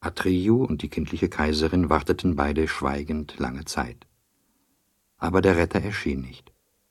Atreyu und die kindliche Kaiserin warteten beide schweigend lange Zeit. Aber der Retter erschien nicht.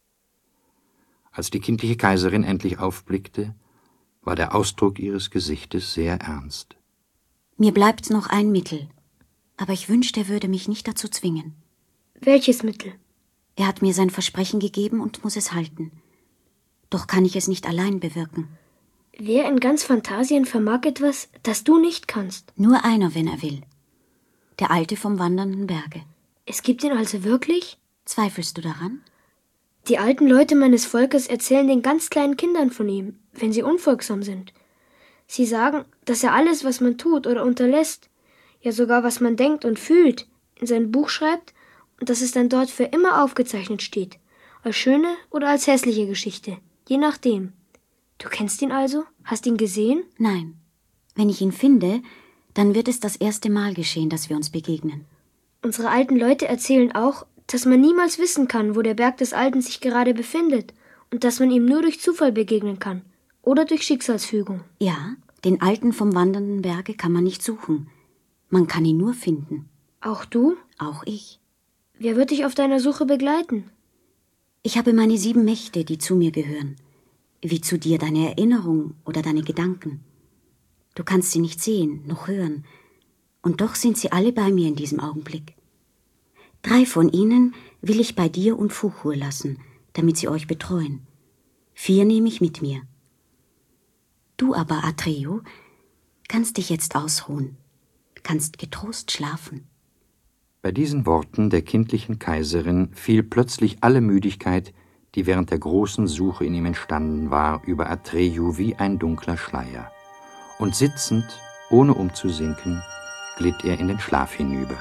Als die kindliche Kaiserin endlich aufblickte, war der Ausdruck ihres Gesichtes sehr ernst. Mir bleibt noch ein Mittel, aber ich wünschte, er würde mich nicht dazu zwingen. Welches Mittel? Er hat mir sein Versprechen gegeben und muss es halten. Doch kann ich es nicht allein bewirken. Wer in ganz Phantasien vermag etwas, das du nicht kannst? Nur einer, wenn er will. Der Alte vom wandernden Berge. Es gibt ihn also wirklich? Zweifelst du daran? Die alten Leute meines Volkes erzählen den ganz kleinen Kindern von ihm, wenn sie unfolgsam sind. Sie sagen, dass er alles, was man tut oder unterlässt, ja sogar was man denkt und fühlt, in sein Buch schreibt und dass es dann dort für immer aufgezeichnet steht, als schöne oder als hässliche Geschichte, je nachdem. Du kennst ihn also? Hast ihn gesehen? Nein. Wenn ich ihn finde, dann wird es das erste Mal geschehen, dass wir uns begegnen. Unsere alten Leute erzählen auch, dass man niemals wissen kann, wo der Berg des Alten sich gerade befindet und dass man ihm nur durch Zufall begegnen kann oder durch Schicksalsfügung. Ja, den Alten vom wandernden Berge kann man nicht suchen. Man kann ihn nur finden. Auch du? Auch ich. Wer wird dich auf deiner Suche begleiten? Ich habe meine 7 Mächte, die zu mir gehören. Wie zu dir deine Erinnerung oder deine Gedanken. Du kannst sie nicht sehen, noch hören. Und doch sind sie alle bei mir in diesem Augenblick. 3 von ihnen will ich bei dir und Fuchur lassen, damit sie euch betreuen. 4 nehme ich mit mir. Du aber, Atreyu, kannst dich jetzt ausruhen, kannst getrost schlafen. Bei diesen Worten der kindlichen Kaiserin fiel plötzlich alle Müdigkeit, die während der großen Suche in ihm entstanden war, über Atreyu wie ein dunkler Schleier. Und sitzend, ohne umzusinken, glitt er in den Schlaf hinüber.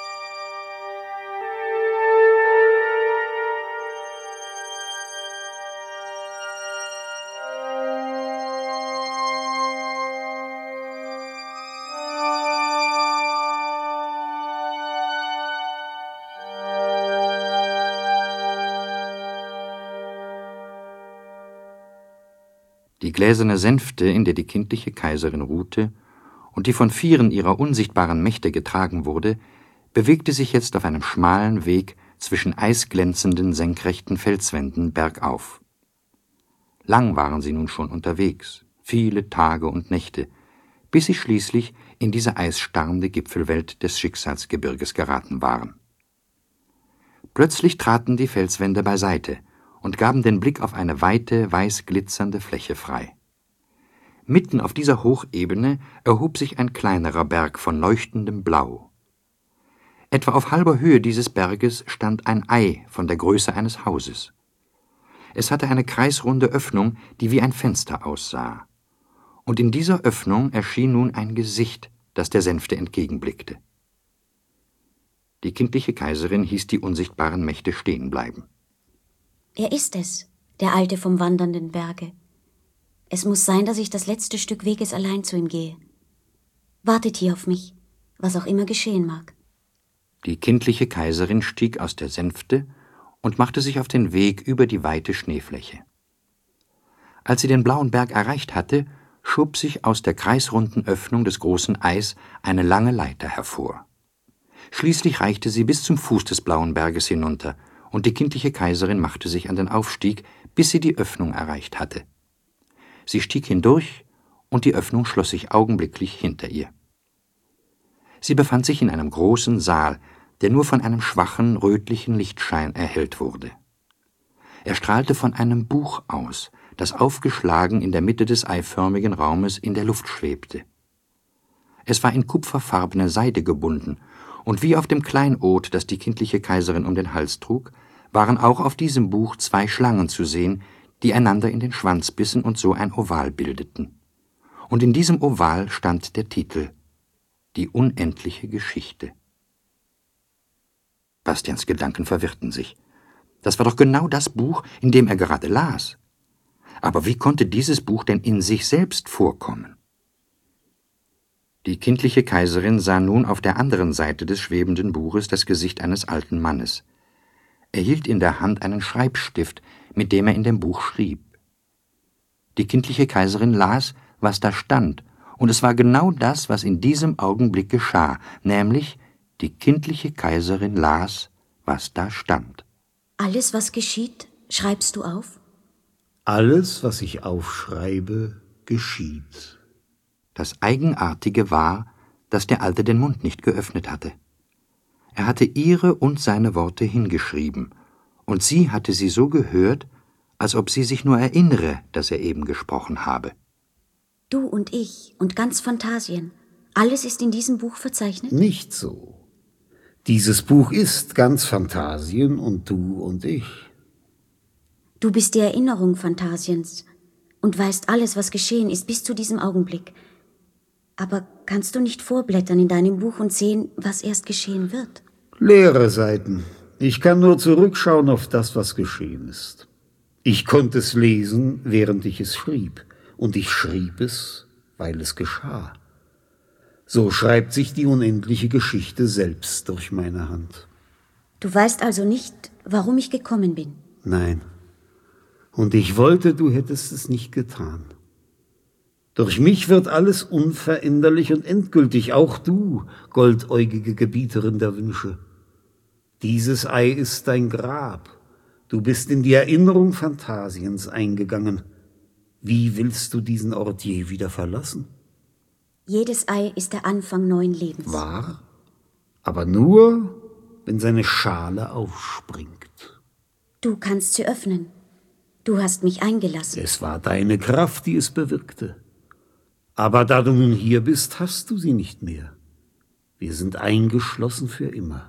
Die gläserne Sänfte, in der die kindliche Kaiserin ruhte und die von 4 ihrer unsichtbaren Mächte getragen wurde, bewegte sich jetzt auf einem schmalen Weg zwischen eisglänzenden, senkrechten Felswänden bergauf. Lang waren sie nun schon unterwegs, viele Tage und Nächte, bis sie schließlich in diese eisstarrende Gipfelwelt des Schicksalsgebirges geraten waren. Plötzlich traten die Felswände beiseite und gaben den Blick auf eine weite, weiß glitzernde Fläche frei. Mitten auf dieser Hochebene erhob sich ein kleinerer Berg von leuchtendem Blau. Etwa auf halber Höhe dieses Berges stand ein Ei von der Größe eines Hauses. Es hatte eine kreisrunde Öffnung, die wie ein Fenster aussah. Und in dieser Öffnung erschien nun ein Gesicht, das der Sänfte entgegenblickte. Die kindliche Kaiserin hieß die unsichtbaren Mächte stehen bleiben. Er ist es, der Alte vom wandernden Berge. Es muss sein, dass ich das letzte Stück Weges allein zu ihm gehe. Wartet hier auf mich, was auch immer geschehen mag. Die kindliche Kaiserin stieg aus der Sänfte und machte sich auf den Weg über die weite Schneefläche. Als sie den blauen Berg erreicht hatte, schob sich aus der kreisrunden Öffnung des großen Eis eine lange Leiter hervor. Schließlich reichte sie bis zum Fuß des blauen Berges hinunter, und die kindliche Kaiserin machte sich an den Aufstieg, bis sie die Öffnung erreicht hatte. Sie stieg hindurch, und die Öffnung schloss sich augenblicklich hinter ihr. Sie befand sich in einem großen Saal, der nur von einem schwachen, rötlichen Lichtschein erhellt wurde. Er strahlte von einem Buch aus, das aufgeschlagen in der Mitte des eiförmigen Raumes in der Luft schwebte. Es war in kupferfarbene Seide gebunden, und wie auf dem Kleinod, das die kindliche Kaiserin um den Hals trug, waren auch auf diesem Buch 2 Schlangen zu sehen, die einander in den Schwanz bissen und so ein Oval bildeten. Und in diesem Oval stand der Titel: Die unendliche Geschichte. Bastians Gedanken verwirrten sich. Das war doch genau das Buch, in dem er gerade las. Aber wie konnte dieses Buch denn in sich selbst vorkommen? Die kindliche Kaiserin sah nun auf der anderen Seite des schwebenden Buches das Gesicht eines alten Mannes. Er hielt in der Hand einen Schreibstift, mit dem er in dem Buch schrieb. Die kindliche Kaiserin las, was da stand, Und es war genau das, was in diesem Augenblick geschah, nämlich die kindliche Kaiserin las, was da stand. Alles, was geschieht, schreibst du auf? Alles, was ich aufschreibe, geschieht. Das Eigenartige war, dass der Alte den Mund nicht geöffnet hatte. Er hatte ihre und seine Worte hingeschrieben, und sie hatte sie so gehört, als ob sie sich nur erinnere, dass er eben gesprochen habe. Du und ich und ganz Phantasien, alles ist in diesem Buch verzeichnet? Nicht so. Dieses Buch ist ganz Phantasien und du und ich. Du bist die Erinnerung Phantasiens und weißt alles, was geschehen ist, bis zu diesem Augenblick. Aber kannst du nicht vorblättern in deinem Buch und sehen, was erst geschehen wird? Leere Seiten. Ich kann nur zurückschauen auf das, was geschehen ist. Ich konnte es lesen, während ich es schrieb. Und ich schrieb es, weil es geschah. So schreibt sich die unendliche Geschichte selbst durch meine Hand. Du weißt also nicht, warum ich gekommen bin? Nein. Und ich wollte, du hättest es nicht getan. Durch mich wird alles unveränderlich und endgültig, auch du, goldäugige Gebieterin der Wünsche. Dieses Ei ist dein Grab. Du bist in die Erinnerung Phantasiens eingegangen. Wie willst du diesen Ort je wieder verlassen? Jedes Ei ist der Anfang neuen Lebens. Wahr, aber nur, wenn seine Schale aufspringt. Du kannst sie öffnen. Du hast mich eingelassen. Es war deine Kraft, die es bewirkte. Aber da du nun hier bist, hast du sie nicht mehr. Wir sind eingeschlossen für immer.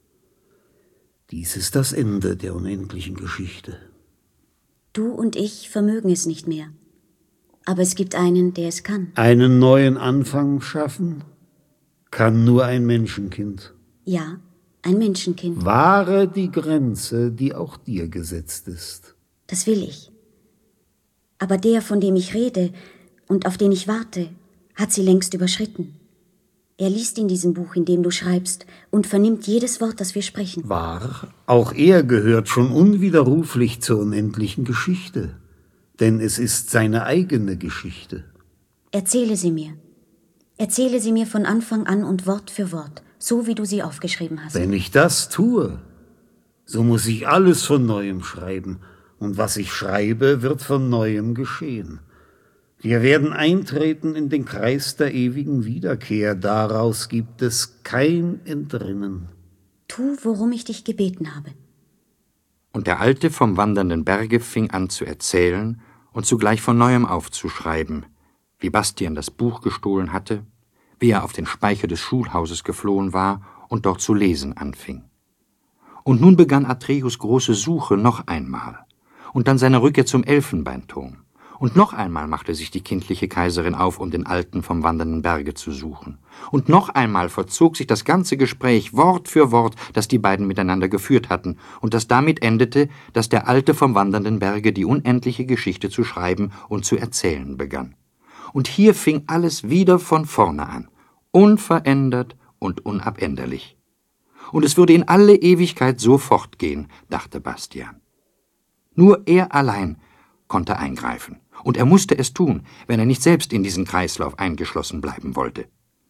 Dies ist das Ende der unendlichen Geschichte. Du und ich vermögen es nicht mehr. Aber es gibt einen, der es kann. Einen neuen Anfang schaffen kann nur ein Menschenkind. Ja, ein Menschenkind. Wahre die Grenze, die auch dir gesetzt ist. Das will ich. Aber der, von dem ich rede und auf den ich warte, hat sie längst überschritten. Er liest in diesem Buch, in dem du schreibst, und vernimmt jedes Wort, das wir sprechen. Wahr, auch er gehört schon unwiderruflich zur unendlichen Geschichte. Denn es ist seine eigene Geschichte. Erzähle sie mir. Erzähle sie mir von Anfang an und Wort für Wort, so wie du sie aufgeschrieben hast. Wenn ich das tue, so muss ich alles von Neuem schreiben. Und was ich schreibe, wird von Neuem geschehen. Wir werden eintreten in den Kreis der ewigen Wiederkehr. Daraus gibt es kein Entrinnen. Tu, worum ich dich gebeten habe. Und der Alte vom wandernden Berge fing an zu erzählen und zugleich von Neuem aufzuschreiben, wie Bastian das Buch gestohlen hatte, wie er auf den Speicher des Schulhauses geflohen war und dort zu lesen anfing. Und nun begann Atreus große Suche noch einmal, und dann seine Rückkehr zum Elfenbeinturm. Und noch einmal machte sich die kindliche Kaiserin auf, um den Alten vom wandernden Berge zu suchen. Und noch einmal vollzog sich das ganze Gespräch Wort für Wort, das die beiden miteinander geführt hatten, und das damit endete, dass der Alte vom wandernden Berge die unendliche Geschichte zu schreiben und zu erzählen begann. Und hier fing alles wieder von vorne an, unverändert und unabänderlich. Und es würde in alle Ewigkeit so fortgehen, dachte Bastian. Nur er allein konnte eingreifen. Und er musste es tun, wenn er nicht selbst in diesen Kreislauf eingeschlossen bleiben wollte.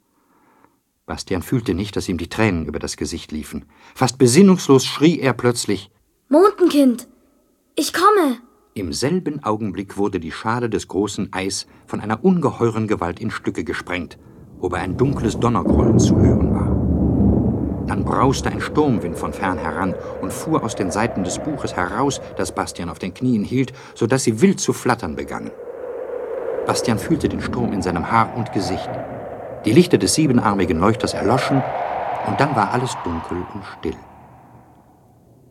Bastian fühlte nicht, dass ihm die Tränen über das Gesicht liefen. Fast besinnungslos schrie er plötzlich: Mondenkind, ich komme! Im selben Augenblick wurde die Schale des großen Eis von einer ungeheuren Gewalt in Stücke gesprengt, wobei ein dunkles Donnergrollen zu hören war. Dann brauste ein Sturmwind von fern heran und fuhr aus den Seiten des Buches heraus, das Bastian auf den Knien hielt, so dass sie wild zu flattern begannen. Bastian fühlte den Sturm in seinem Haar und Gesicht. Die Lichter des siebenarmigen Leuchters erloschen, und dann war alles dunkel und still.